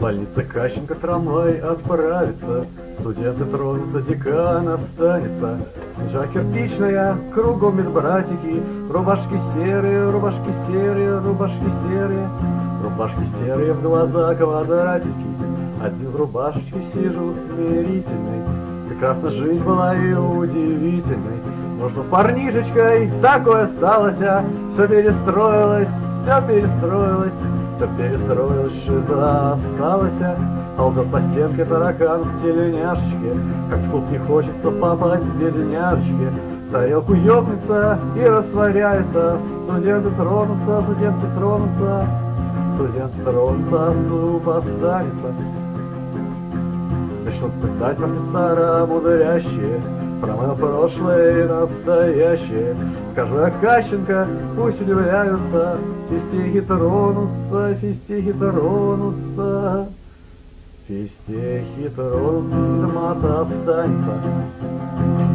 больницы Кащенко трамвай отправится, студенты тронутся, декан останется. Снежа кирпичная, кругом медбратики, рубашки серые, рубашки серые, рубашки серые, рубашки серые, в глаза квадратики. Один в рубашечке сижу смирительный. Прекрасна жизнь была и удивительной. Можно с парнишечкой такое сталось, все перестроилось, все перестроилось, все перестроилось, шиза осталась. Ползет по стенке таракан в тельняшечке, как в суп не хочется попасть бедняжечке. В тарелку ёбнется и растворяется, студенты тронутся, студенты тронутся, студенты тронутся, а суп останется. Начнут пытать профессора мудрящие про мое прошлое и настоящее. Скажу я Кащенко, пусть удивляются, фистихи тронутся, фистихи тронутся, фистихи тронутся, мата останется.